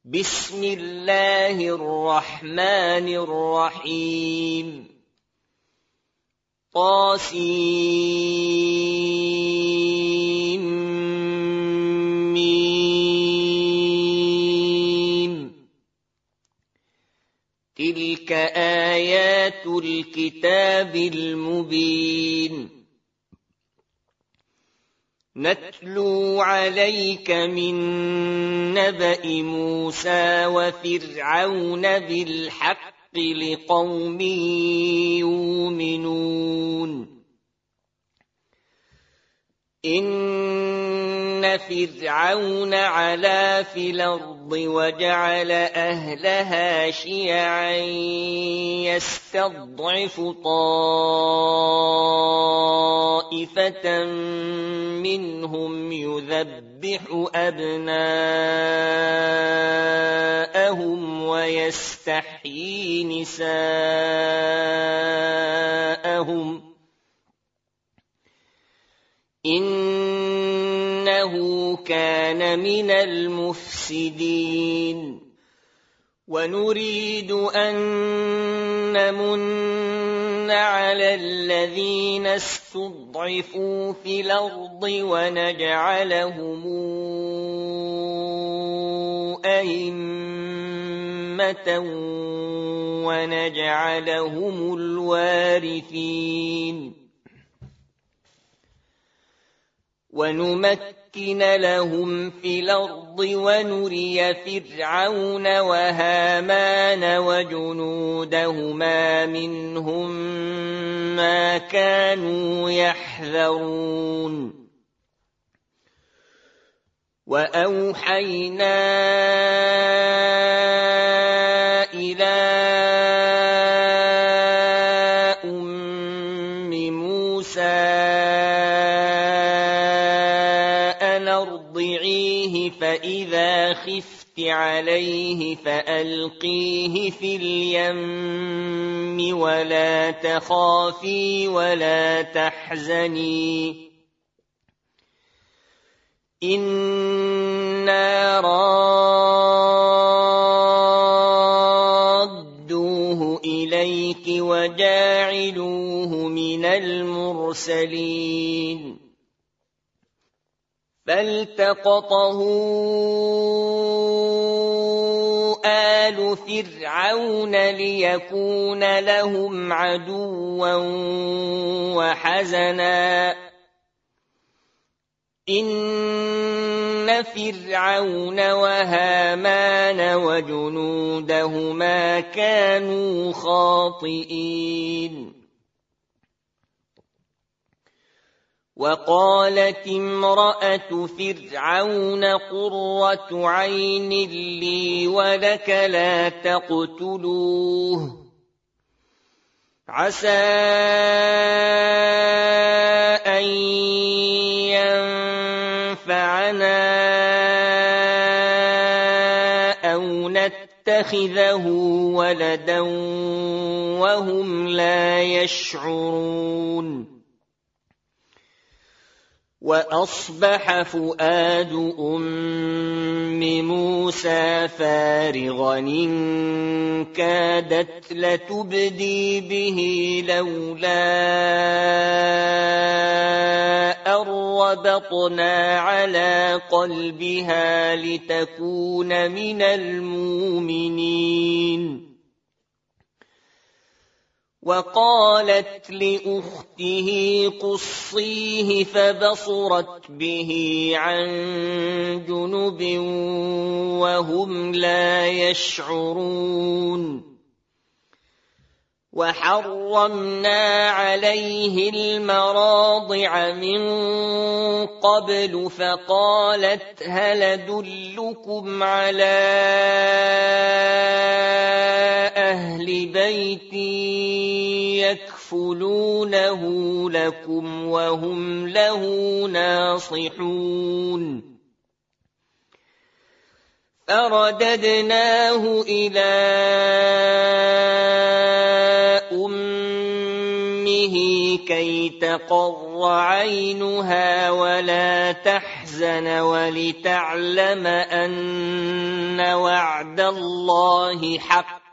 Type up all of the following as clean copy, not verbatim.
بسم الله الرحمن الرحيم طاسيم تلك آيات الكتاب المبين نتلو عليك من نبأ موسى وفرعون بالحق لقوم يؤمنون إن فرعون علا في الأرض وجعل أهلها شيعا يستضعف طائفة منهم يذبح أبناءهم ويستحيي نساءهم إنه كان من المفسدين ونريد أن نمن على الذين استضعفوا في الأرض ونجعلهم أئمة ونجعلهم الوارثين ونمكن لهم في الأرض ونري فرعون وهامان وجنودهما منهم ما كانوا يحذرون وأوحينا إلى أم موسى فإذا خفت عليه فألقيه في اليم ولا تخافي ولا تحزني إنا رادوه إليك وجاعلوه من المرسلين فالتقطه آل فرعون ليكون لهم عدوا وحزنا إن فرعون وهامان وجنودهما كانوا خاطئين وقالت امرأة فرعون قرة عين لي ولك لا تقتلوه عسى أن ينفعنا أو نتخذه ولدا وهم لا يشعرون وأصبح فؤاد أم موسى فارغا إن كادت لتبدي به لولا أن ربطنا على قلبها لتكون من المؤمنين وقالت لأخته قصيه فبصرت به عن جنب وهم لا يشعرون وحرمنا عليه المراضع من قبل فقالت هل أدلكم على أهل بيت يكفلونه لكم وهم له ناصحون فرددناه إلى أمه لأمه كي تقر عينها ولا تحزن ولتعلم أن وعد الله حق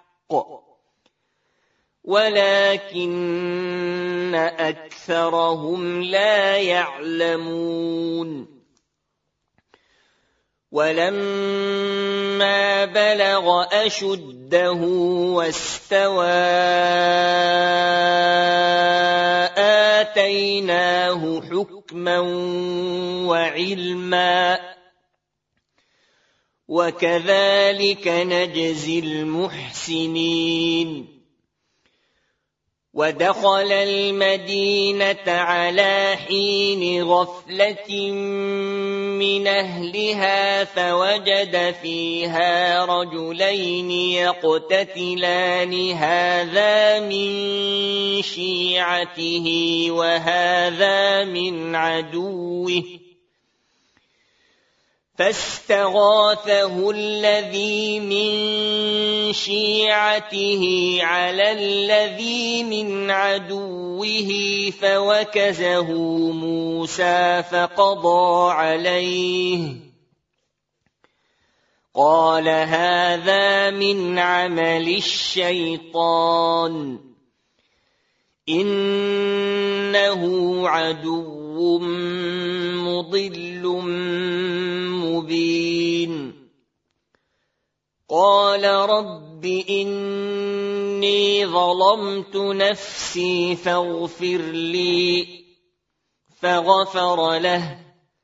ولكن أكثرهم لا يعلمون ولما بلغ أشده واستوى آتيناه حكما وعلما وكذلك نجزي المحسنين ودخل المدينة على حين غفلة من أهلها فوجد فيها رجلين يقتتلان هذا من شيعته وهذا من عدوه فاستغاثه الذي من شيعته على الذي من عدوه فوكزه موسى فقضى عليه قال هذا من عمل الشيطان إنه عدو مضل مبين قال رب إني ظلمت نفسي فاغفر لي فغفر له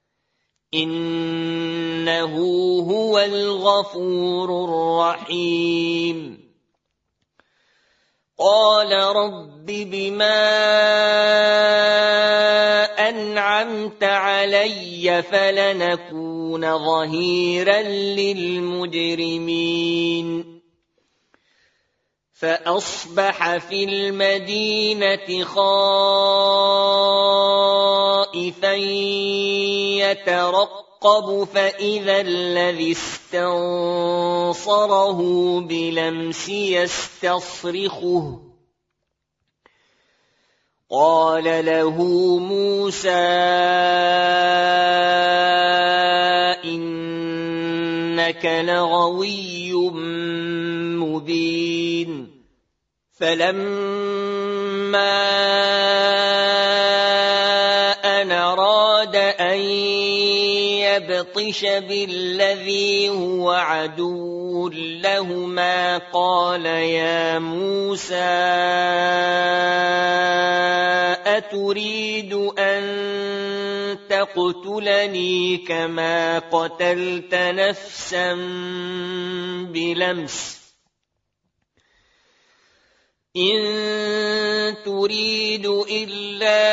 إنه هو الغفور الرحيم قال رب بما أنعمت علي فلنكون ظهيرا للمجرمين فأصبح في المدينة خائفا يترقب فإذا الذي استنصره بلمس يستصرخه قال له موسى إنك لغوي مبين فلما أن أراد أن يبطش بالذي هو عدو لهما قال يا موسى أتريد أن تقتلني كما قتلت نفسا بلمس إن تريد إلا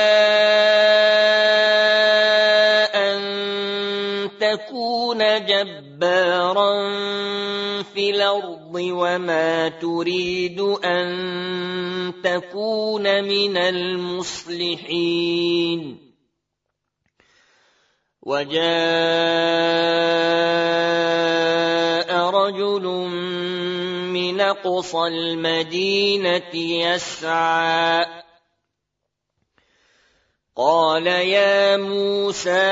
أن تكون جبارا في الأرض وما تريد أن تكون من المصلحين وجاء رجل من أقصى المدينة يسعى قال يا موسى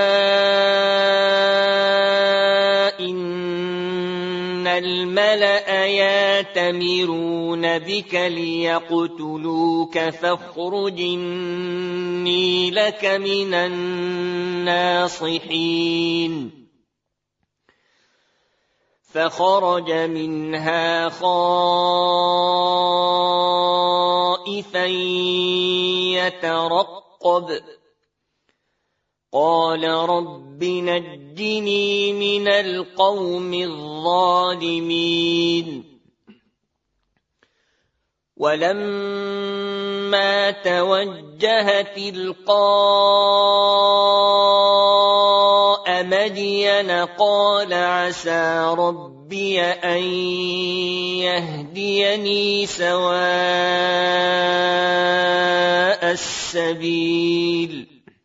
إن الملأ يأتمرون بك ليقتلوك فاخرج إني لك من الناصحين فخرج منها خائفا يترقب قال رب نجني من القوم الظالمين ولما توجه تلقاء مدين قال عسى ربي أن يهديني سواء السبيل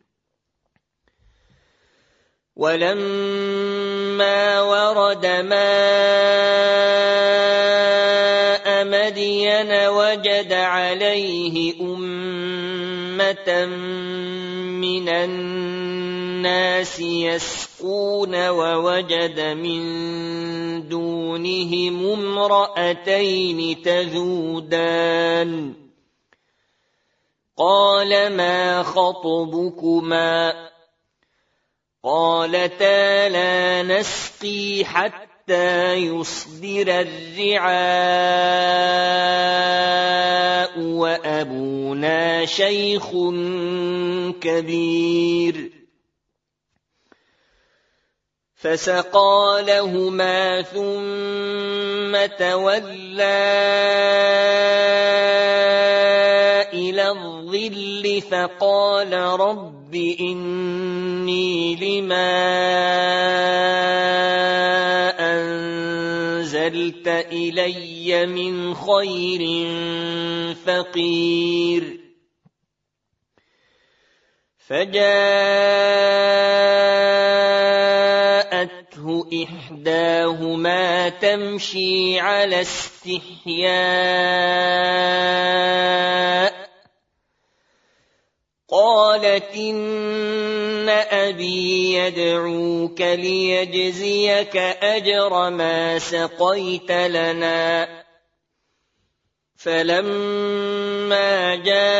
ولما ورد ماء مدين فوجد عليه أمة من الناس يسقون ووجد من دونهم امرأتين تذودان قال ما خطبكما قالتا لا نسقي حتى يصدر الرعاء وأبونا شيخ كبير فسقى لهما ثم تولى إلى الظل فقال رب إني لما أنزلت إلي من خير فقير فجاءته إحداهما تمشي على استحياء قالت إن أبي يدعوك ليجزيك أجر ما سقيت لنا فلما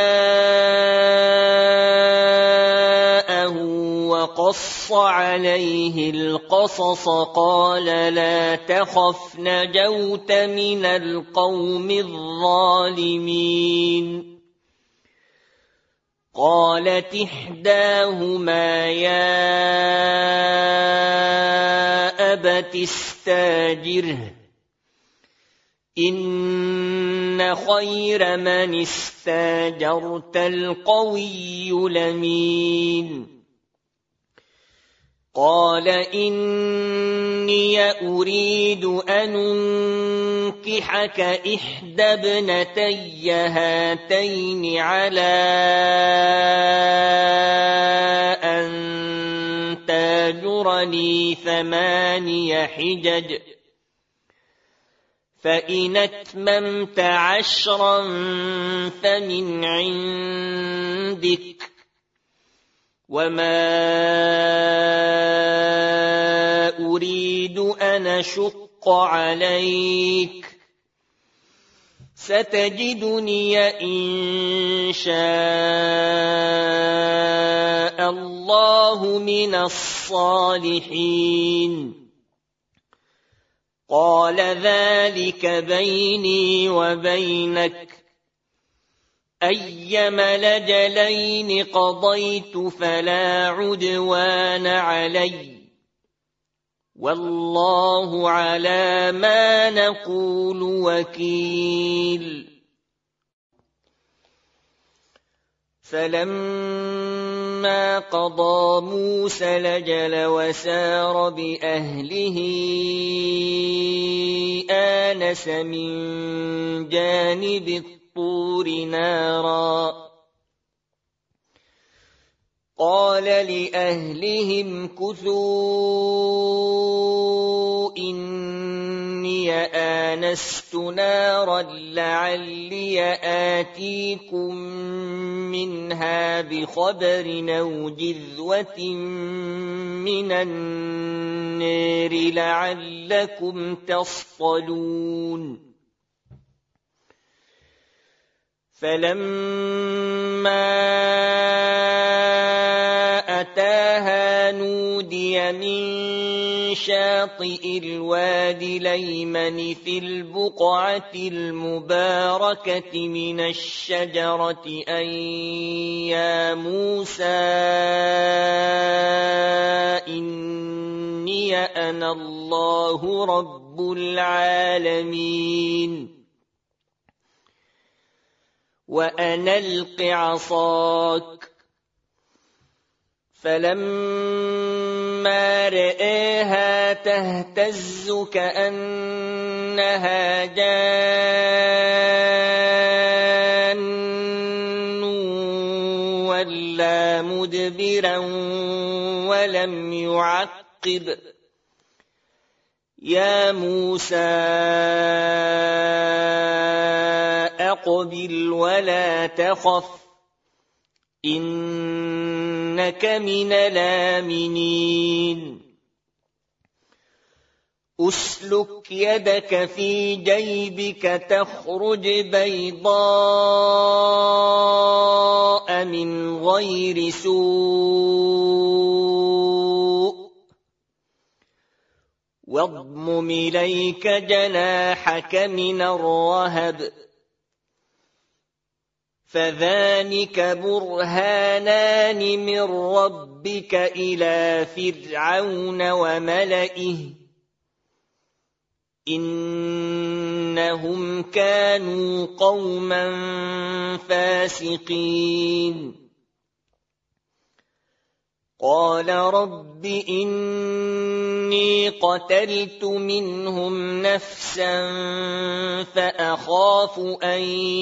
جاءه وقص عليه القصص قال لا تخف نجوت من القوم الظالمين قالت إحداهما يا أبت استاجره إن خير من استاجرت القوي الأمين قال إني أريد أن أنكحك إحدى ابنتي هاتين على أن تاجرني 8 حجج فإن أتممت 10 فمن عندك وما أريد أن أشق عليك ستجدني إن شاء الله من الصالحين قال ذلك بيني وبينك أيما الأجلين قضيت فلا عدوان علي والله على ما نقول وكيل فلما قضى موسى الأجل وسار بأهله آنس من جانب الطور نارا قال لأهلهم كثوا إني آنست نارا لعلي آتيكم منها بخبر أو جذوة من النار لعلكم تصطلون فلما أتاها نودي من شاطئ الوادي الأيمن في البقعة المباركة من الشجرة أن يا موسى إني أنا الله رب العالمين وأن ألق عصاك فلما رآها تهتز كأنها جان ولا مدبرا ولم يعقب يا موسى أقبل ولا تخف إنك من الآمنين أسلك يدك في جيبك تخرج بيضاء من غير سوء واضمم إليك جناحك من الرهب فذلك برهانان من ربك إلى فرعون وملئه إنهم كانوا قوما فاسقين قال رب إني قتلت منهم نفسا فأخاف أن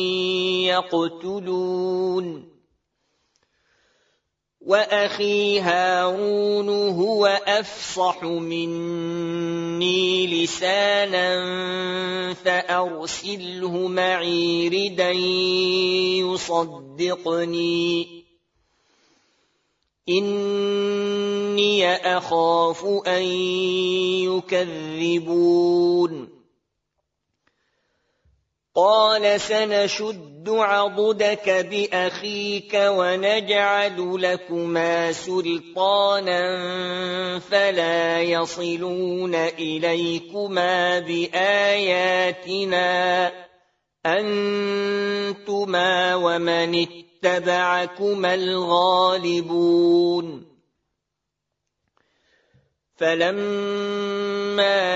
يقتلون وأخي هارون هو أفصح مني لسانا فأرسله معي ردا يصدقني إني أخاف أن يكذبون قال سنشد عضدك بأخيك ونجعل لكما سلطانا فلا يصلون إليكما بآياتنا أنتما ومن اتبعكما الغالبون فلما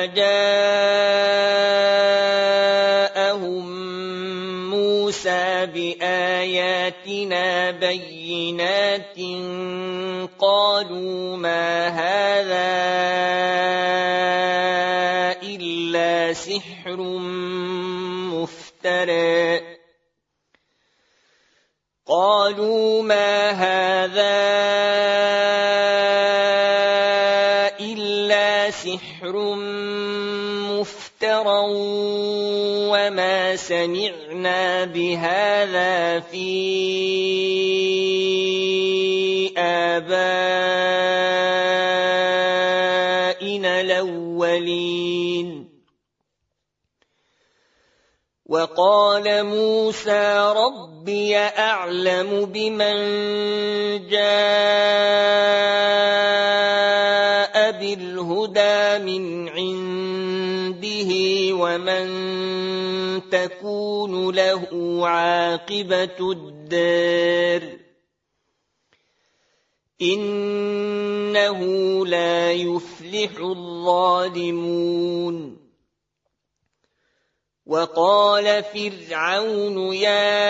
جاءهم موسى بآياتنا بينات قالوا ما هذا إلا سحر مفترى قالوا ما هذا إلا سحر مفترى وما سمعنا بهذا في آبائنا الأولين وقال موسى ربي أعلم بمن جاء بالهدى من عنده ومن تكون له عاقبة الدار إنه لا يفلح الظالمون وقال فرعون يا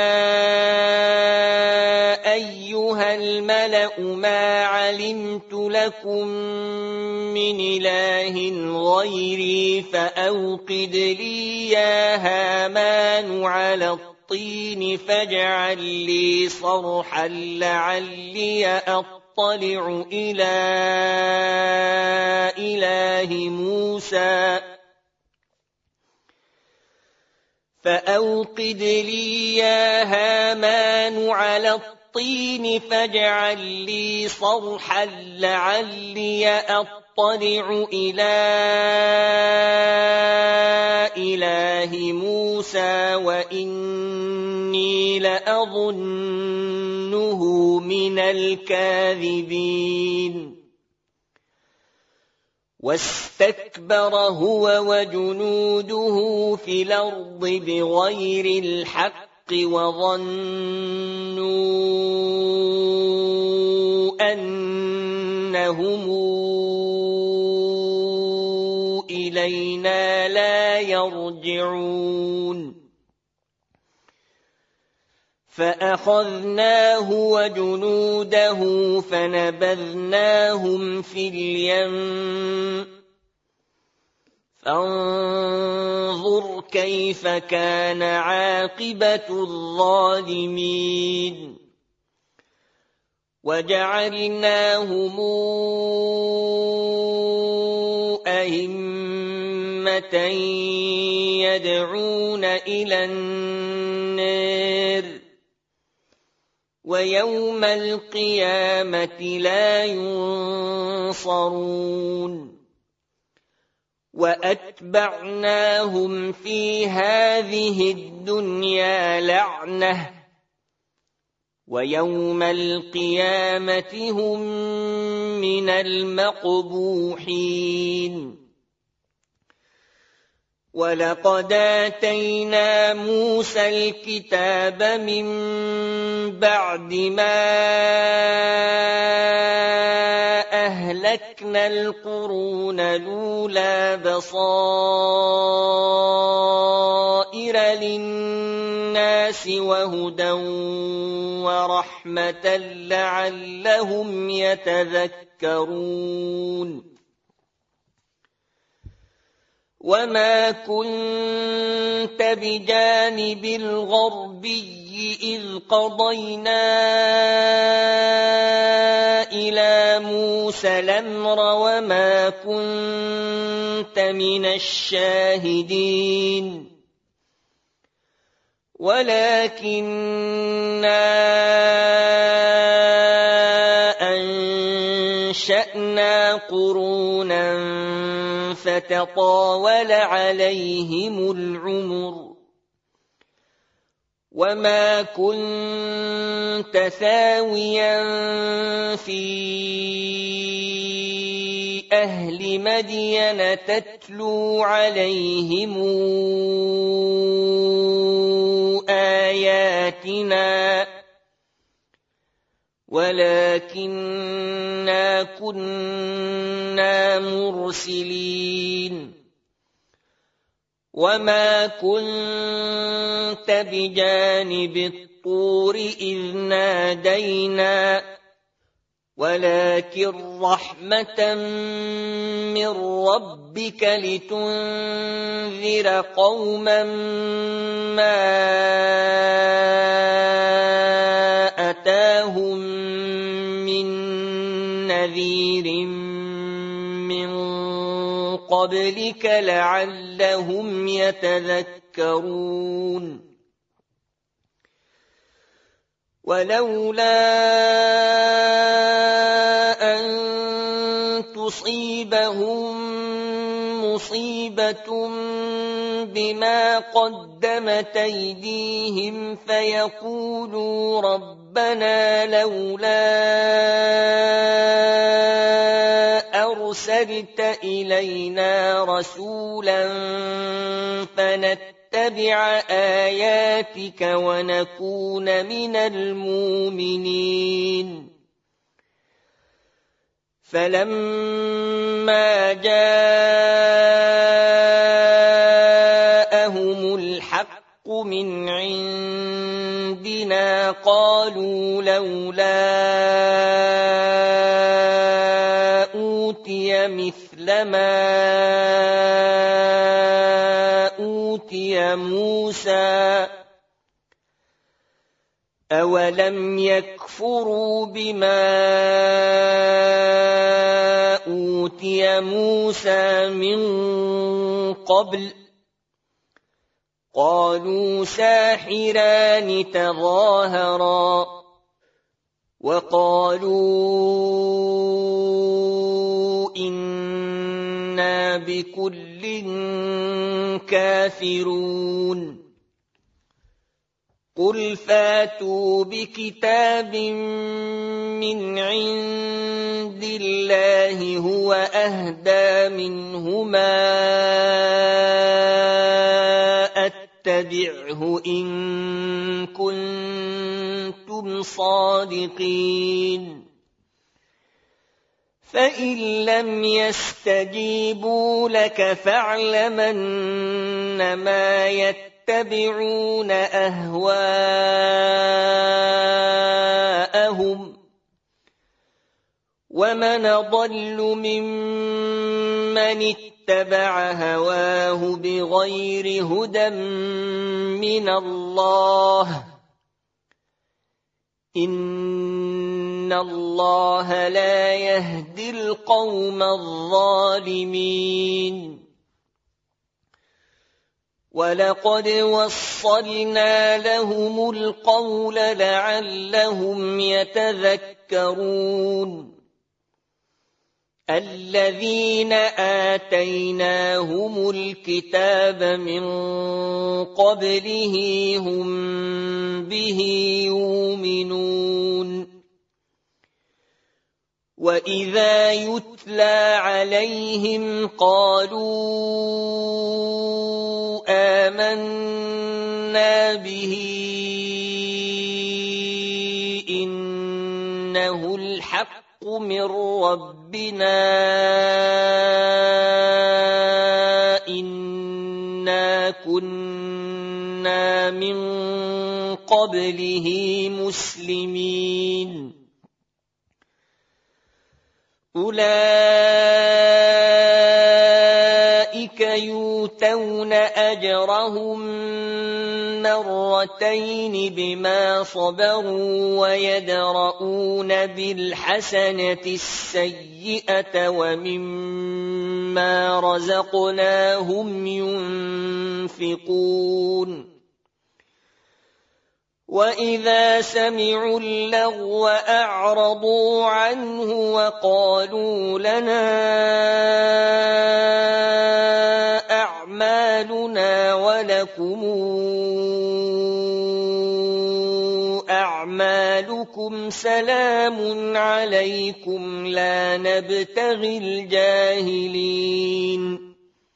أيها الملأ ما علمت لكم من إله غيري فأوقد لي يا هامان على الطين فاجعل لي صرحا لعلي أطلع إلى إله موسى فأوقد لي يا هامان على الطين فاجعل لي صرحا لعلي أطلع إلى إله موسى وإني لأظنه من الكاذبين واستكبر هو وجنوده في الأرض بغير الحق وظنوا أنهم إلينا لا يرجعون فأخذناه وجنوده فنبذناهم في اليم فانظر كيف كان عاقبة الظالمين وجعلناهم أئمة أمة يدعون إلى النار ويوم القيامة لا ينصرون وأتبعناهم في هذه الدنيا لعنة ويوم القيامة هم من المقبوحين ولقد آتينا موسى الكتاب من بعد ما أهلكنا القرون الأولى بصائر للناس وهدى ورحمة لعلهم يتذكرون وما كنت بجانب الغربي إذ قضينا إلى موسى الأمر وما كنت من الشاهدين ولكننا أنشأنا قرونا فتطاول عليهم العمر وما كنت ثاويا في أهل مدين تتلو عليهم آياتنا ولكننا كنا مرسلين وما كنت بجانب الطور إذ نادينا ولكن رحمة من ربك لتنذر قوما ما أتاهم من نذير من قبلك لعلهم يتذكرون ولولا أن تصيبهم مصيبة بما قدمت أيديهم فيقولوا ربنا لولا أرسلت إلينا رسولا فنتبع آياتك ونكون من المؤمنين فلما جاءهم الحق من عندنا قالوا لولا أوتي مثل ما أوتي موسى أولم يكفروا بما أوتي موسى من قبل قالوا ساحران تظاهرا وقالوا إنا بكل كافرون قل فاتوا بكتاب من عند الله هو أهدى منهما أتبعه إن كنتم صادقين فإن لم يستجيبوا لك فاعلم أنما يتبعون أهواءهم ومن ضل ممن اتبع هواه بغير هدى من الله إن الله لا يهدي القوم الظالمين وَلَقَدْ وَصَّلْنَا لَهُمُ الْقَوْلَ لَعَلَّهُمْ يَتَذَكَّرُونَ الَّذِينَ آتَيْنَاهُمُ الْكِتَابَ مِنْ قَبْلِهِ هُمْ بِهِ يُؤْمِنُونَ وَإِذَا يُتْلَى عَلَيْهِمْ قَالُوا آمَنَّا بِهِ إِنَّهُ الْحَقُّ مِنْ رَبِّنَا إِنَّا كُنَّا مِنْ قَبْلِهِ مُسْلِمِينَ أُولَئِكَ يُؤْتَوْنَ أَجْرَهُم مَّرَّتَيْنِ بِمَا صَبَرُوا وَيَدْرَءُونَ بِالْحَسَنَةِ السَّيِّئَةَ وَمِمَّا رَزَقْنَاهُمْ يُنفِقُونَ وَإِذَا سَمِعُوا اللَّغْوَ أَعْرَضُوا عَنْهُ وَقَالُوا لَنَا أَعْمَالُنَا وَلَكُمْ أَعْمَالُكُمْ سَلَامٌ عَلَيْكُمْ لَا نَبْتَغِي الْجَاهِلِينَ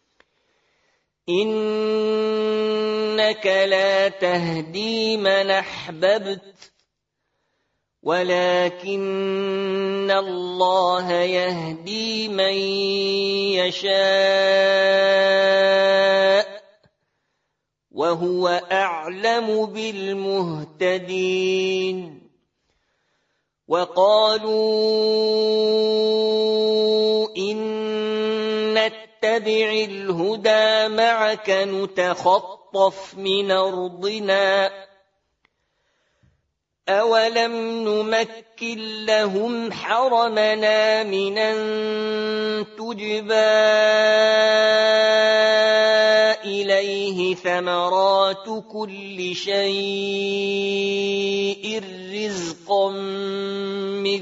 إِنَّكَ لَا تَهْدِي مَنْ أَحْبَبْتَ وَلَكِنَّ اللَّهَ يَهْدِي مَن يَشَاءُ وَهُوَ أَعْلَمُ بِالْمُهْتَدِينَ وَقَالُوا إِن نَّتَّبِعِ الْهُدَىٰ مَعَكَ نُتَخَطَّفْ مِنْ أَرْضِنَا أَوَلَمْ نُمَكِّن لَّهُمْ حَرَمًا آمِنًا تُجْبَىٰ إِلَيْهِ ثَمَرَاتُ كُلِّ شَيْءٍ رِّزْقًا مِّن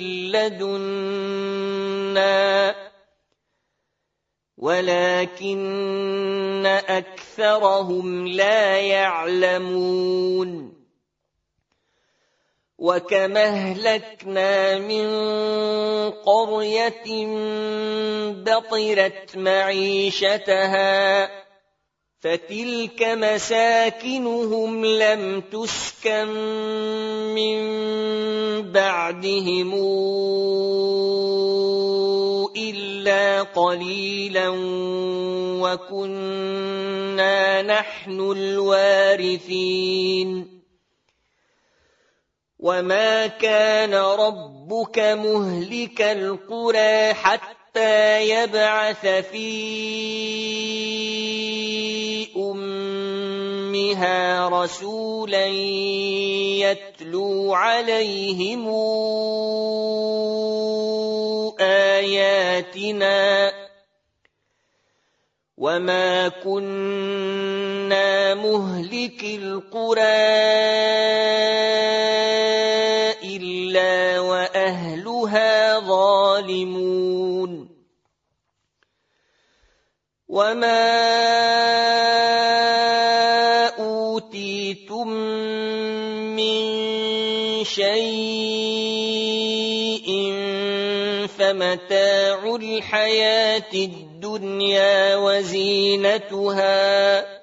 لَّدُنَّا وَلَكِنَّ أَكْثَرَهُمْ لَا يَعْلَمُونَ وَكَمْ أَهْلَكْنَا مِنْ قَرْيَةٍ بَطِرَتْ مَعِيشَتَهَا فَتِلْكَ مَسَاكِنُهُمْ لَمْ تُسْكَنْ مِنْ بَعْدِهِمْ إِلَّا قَلِيلًا وَكُنَّا نَحْنُ الْوَارِثِينَ وَمَا كَانَ رَبُّكَ مُهْلِكَ الْقُرَىٰ حَتَّىٰ يَبْعَثَ فِي أُمِّهَا رَسُولًا يَتْلُو عَلَيْهِمْ آيَاتِنَا وَمَا كُنَّا مُهْلِكِي الْقُرَىٰ إِلَّا وَأَهْلُهَا ظَالِمُونَ وَمَا أُوتِيتُم مِّن شَيْءٍ فَمَتَاعُ الْحَيَاةِ الدُّنْيَا وَزِينَتُهَا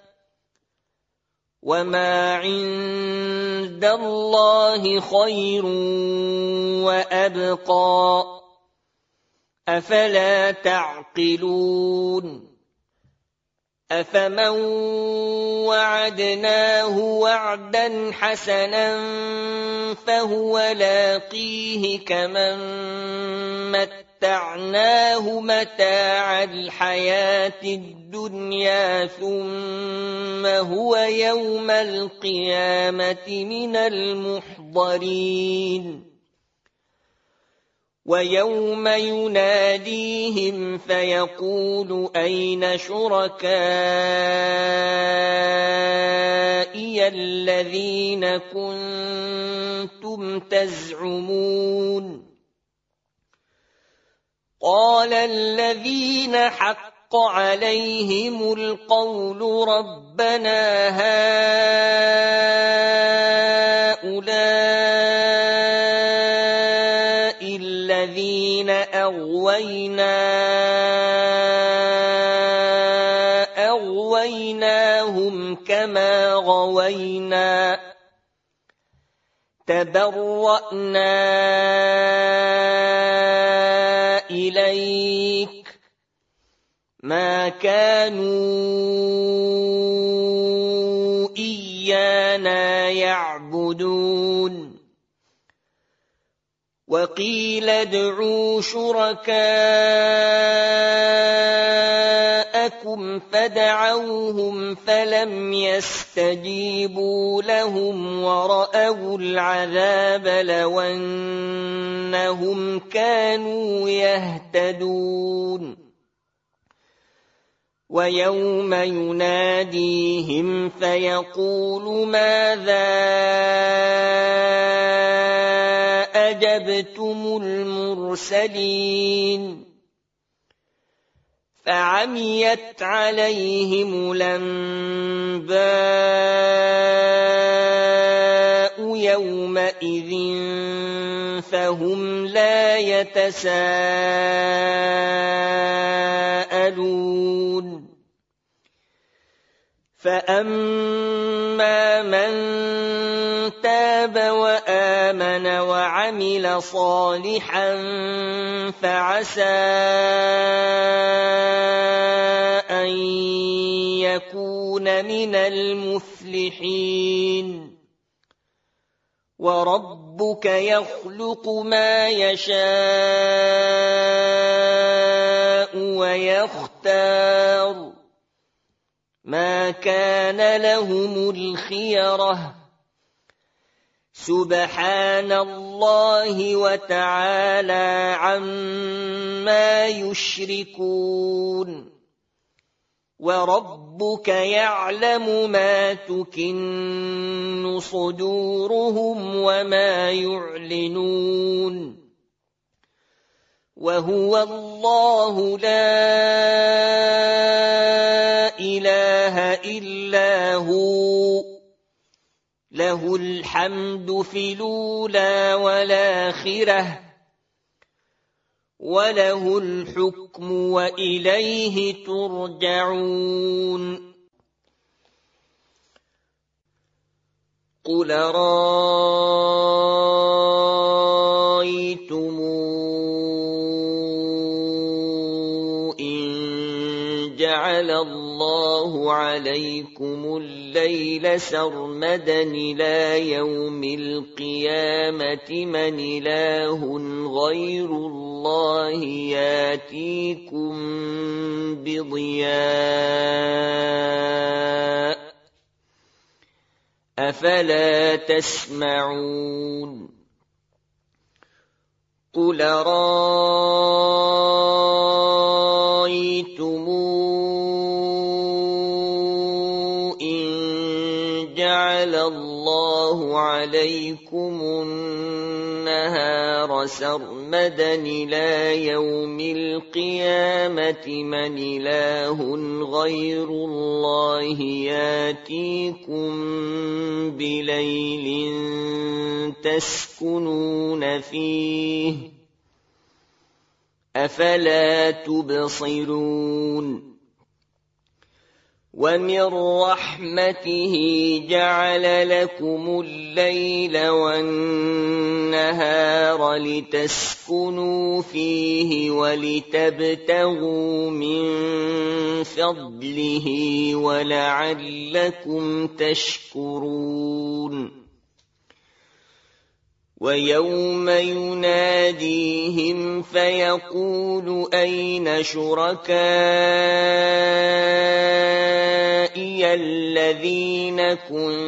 وَمَا عِندَ اللَّهِ خَيْرٌ وَأَبْقَىٰ أَفَلَا تَعْقِلُونَ أَفَمَن وَعَدْنَاهُ وَعْدًا حَسَنًا فَهُوَ لَاقِيهِ كَمَن مَّتَّعْنَاهُ مَتَاعَ الْحَيَاةِ الدُّنْيَا ثُمَّ هُوَ يَوْمَ الْقِيَامَةِ مِنَ الْمُحْضَرِينَ وَيَوْمَ يُنَادِيهِمْ فَيَقُولُ أَيْنَ شُرَكَائِيَ أروني الذين كنتم تزعمون قال الذين حق عليهم القول ربنا هؤلاء الذين أغويناهم كما غوينا تبرأنا إليك ما كانوا إيانا يعبدون وقيل ادعوا شركاءكم فدعوهم فلم يستجيبوا لهم ورأوا العذاب لو أنهم كانوا يهتدون ويوم يناديهم فيقول ماذا أجبتم المرسلين فعميت عليهم الأنباء يومئذ فهم لا يتساءلون فأما من تاب وآمن وعمل صالحا فعسى أن يكون من المفلحين وربك يخلق ما يشاء ويختار ما كان لهم الخيرة سبحان الله وتعالى عما يشركون وربك يعلم ما تكن صدورهم وما يعلنون وهو الله لا إله إلا هو له الحمد في الأولى والآخرة وله الحكم وإليه ترجعون قل رأيتم إن جعل الله عليكم الليل سرمدا إلى يوم القيامة من إله غير الله ياتيكم بضياء أفلا تسمعون قل رأيتم إن جعل الله عليكم النهار سرمدا إلى يوم القيامة من إله غير الله ياتيكم بليل تسكنون فيه أفلا تبصرون ومن رحمته جعل لكم الليل والنهار لتسكنوا فيه ولتبتغوا من فضله ولعلكم تشكرون ويوم يناديهم فيقول أين شركائي الذين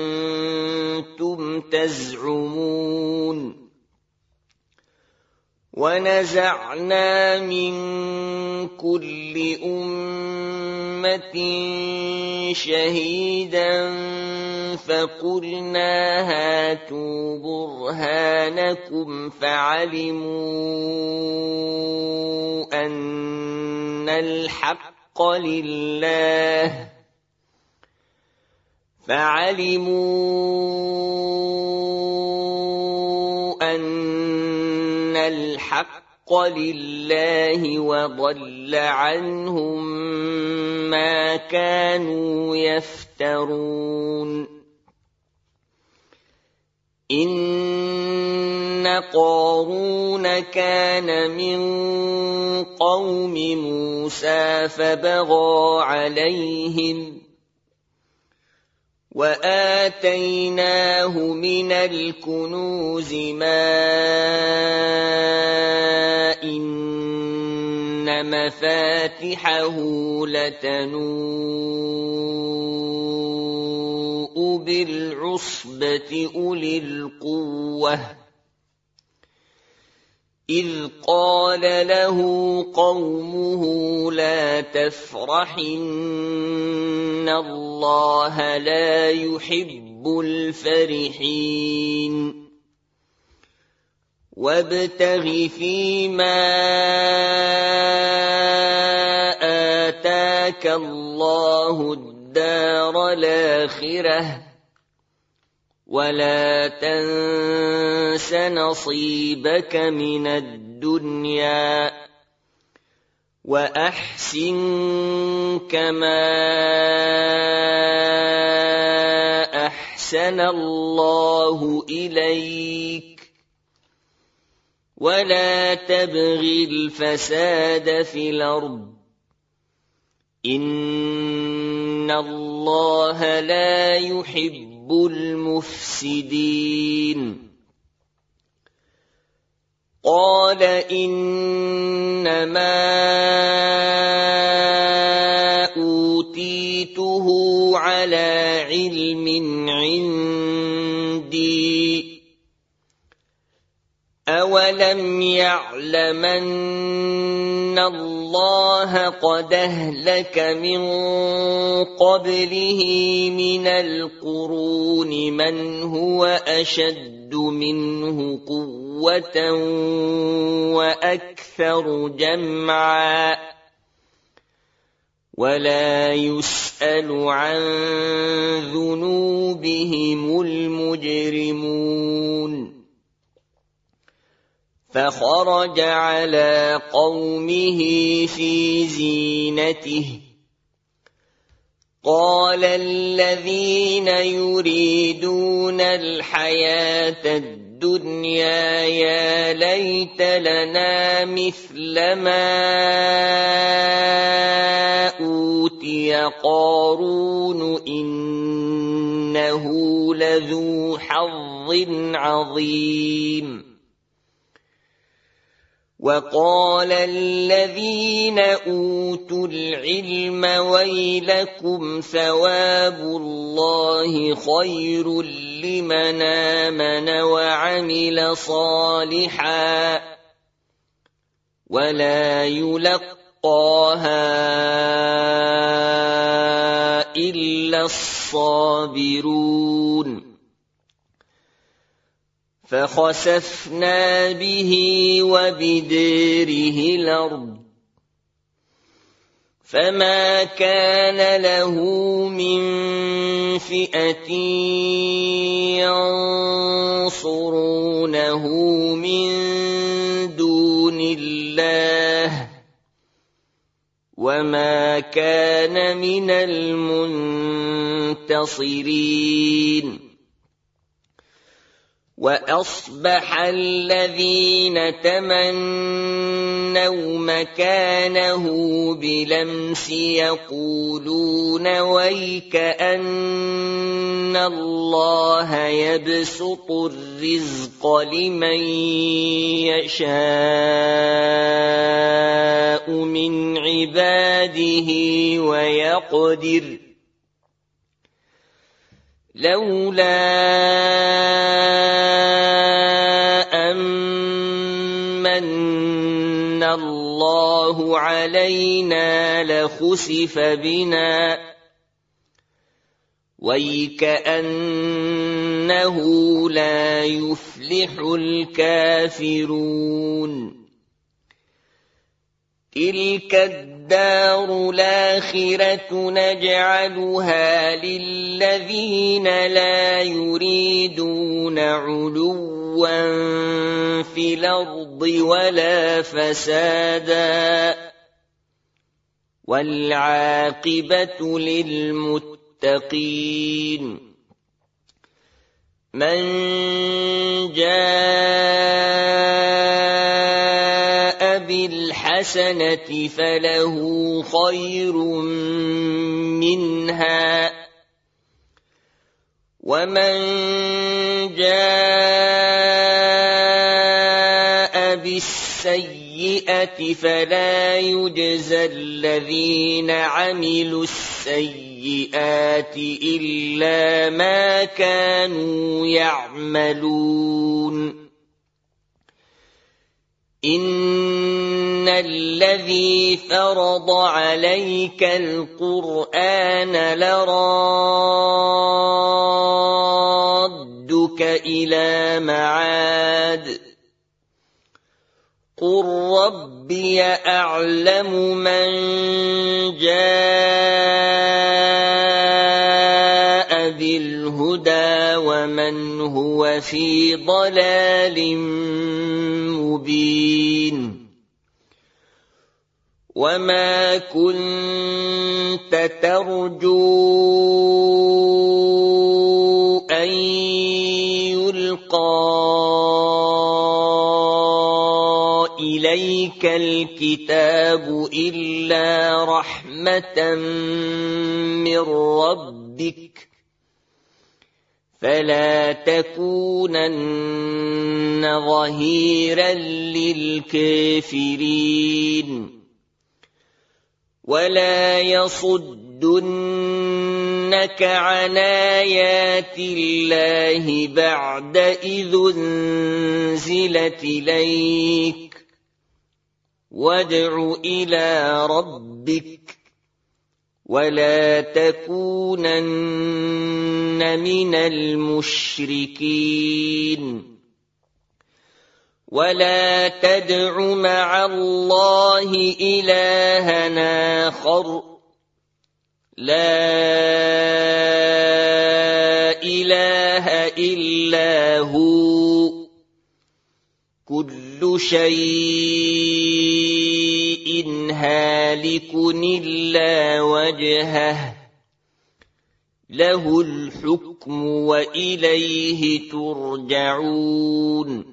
كنتم تزعمون ونزعنا من كل أمة شهيدا فقلنا هاتوا برهانكم فعلموا أن الحق لله وضل عنهم ما كانوا يفترون إن قارون كان من قوم موسى فبغى عليهم وآتيناه من الكنوز ما إن مفاتحه لتنوء بالعصبة أولي القوة إذ قال له قومه لا تفرح إن الله لا يحب الفرحين وابتغ فيما آتاك الله الدار الآخرة ولا تنس نصيبك من الدنيا وأحسن كما أحسن الله إليك ولا تبغ الفساد في الأرض إن الله لا يحب المفسدين قال إنما أوتيته على علم عندي أولم يعلمن الله قد أهلك من قبله من القرون من هو أشد منه قوة وأكثر جمعا ولا يسأل عن ذنوبهم المجرمون فخرج على قومه في زينته قال الذين يريدون الحياة الدنيا يا ليت لنا مثل ما أوتي قارون إنه لذو حظ عظيم وقال الذين أوتوا العلم ويلكم ثواب الله خير لمن آمن وعمل صالحا ولا يلقاها إلا الصابرون فخسفنا به وبداره الأرض فما كان له من فئة ينصرونه من دون الله وما كان من المنتصرين وأصبح الذين تمنوا مكانه بلمس يقولون ويكأن الله يبسط الرزق لمن يشاء من عباده ويقدر لولا أمن علينا لخسف بنا وَيْكَأَنَّهُ لَا يُفْلِحُ الْكَافِرُونَ تِلْكَ الدَّارُ الْآخِرَةُ نَجْعَلُهَا لِلَّذِينَ لَا يُرِيدُونَ عُلُوًّا فِي الْأَرْضِ وَلَا فَسَادًا وَالْعَاقِبَةُ لِلْمُتَّقِينَ مَنْ جَاءَ بِالْحَسَنَةِ فَلَهُ خَيْرٌ مِنْهَا وَمَنْ جَاءَ بالسيئة فلا يجزى الذين عملوا السيئات إلا ما كانوا يعملون إن الذي فرض عليك القرآن لرادك إلى معاد قل ربي أعلم من جاء بالهدى ومن هو في ضلال مبين وما كنت ترجو أن يلقى إليك الكتاب إلا رحمة من ربك فلا تكونن ظهيرا للكافرين ولا يصدنك عن آيات الله بعد إذ أنزلت إليك وادع إلى ربك ولا تكونن من المشركين ولا تدع مع الله إلهًا آخر لا إله إلا هو كل شيء هالك إلا وجهه له الحكم وإليه ترجعون